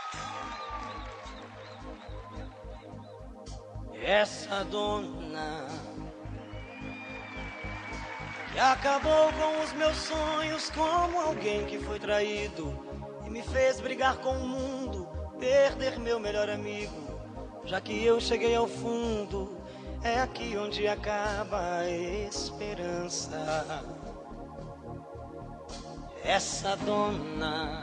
Essa dona que acabou com os meus sonhos como alguém que foi traído e me fez brigar com o mundo, perder meu melhor amigo. Já que eu cheguei ao fundo, é aqui onde acaba a esperança. Essa dona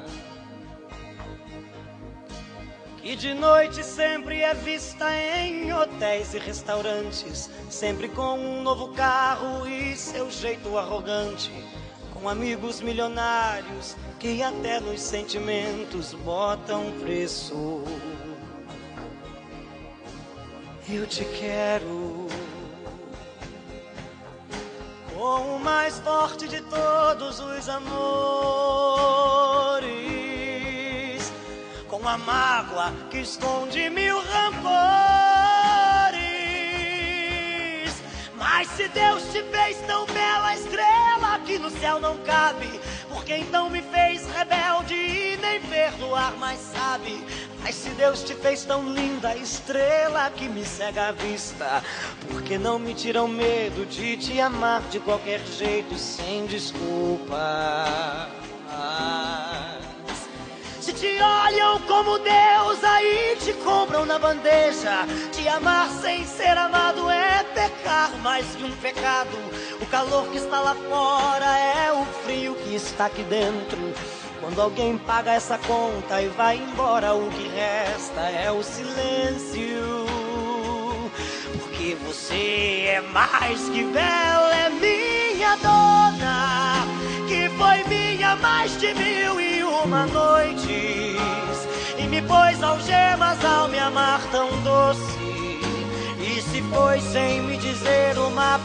que de noite sempre é vista em hotéis e restaurantes, sempre com um novo carro e seu jeito arrogante, com amigos milionários que até nos sentimentos botam preço. Eu te quero com o mais forte de todos os amores, com a mágoa que esconde mil rancores. Mas se Deus te fez tão bela estrela que no céu não cabe, por que então me fez rebelde e nem perdoar mais sabe? Mas se Deus te fez tão linda estrela que me cega a vista, por que não me tira o medo de te amar de qualquer jeito sem desculpa? Se te olham como Deus, aí te compram na bandeja. Te amar sem ser amado é pecar mais que um pecado. O calor que está lá fora é o frio que está aqui dentro. Quando alguém paga essa conta e vai embora, o que resta é o silêncio. Porque você é mais que bela, é minha dona, que foi minha mais de 1001 noites, e me pôs algemas ao me amar tão doce, e se foi sem me dizer uma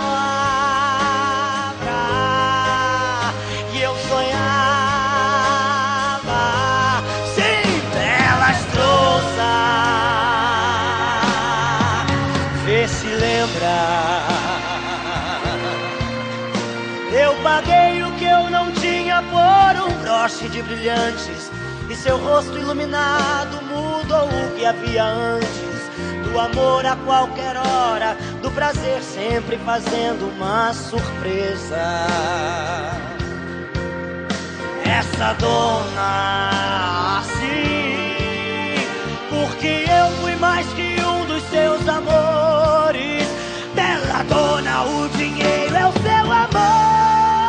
palavra, e eu sonhava. Sim, bela estronça, vê se lembra. Eu paguei o que eu não tinha por um broche de brilhantes, e seu rosto iluminado mudou o que havia antes. Do amor a qualquer hora, do prazer sempre fazendo uma surpresa. Essa dona, sim, porque eu fui mais que um dos seus amores. Bela dona, o dinheiro é o seu amor.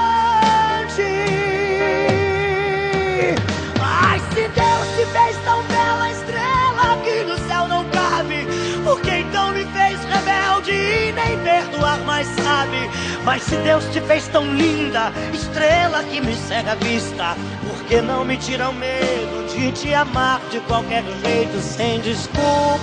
Mas se Deus te fez tão bela estrela que no céu não cabe, por que então me fez rebelde e nem perdoar mais sabe? Mas se Deus te fez tão linda estrela que me cega a vista, por que não me tira o medo de te amar de qualquer jeito sem desculpas?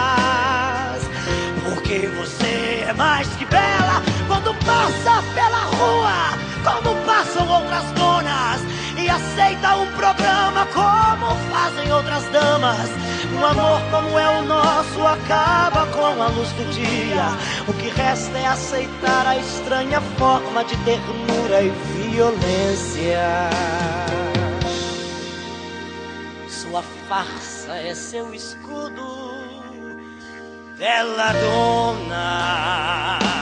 Porque você é mais que bela quando passa pela rua, como passam outras donas, e aceita um programa como fazem outras damas. Um amor como é o nosso acaba com a luz do dia. O que resta é aceitar a estranha forma de ternura e violência. Sua farsa é seu escudo, bela dona.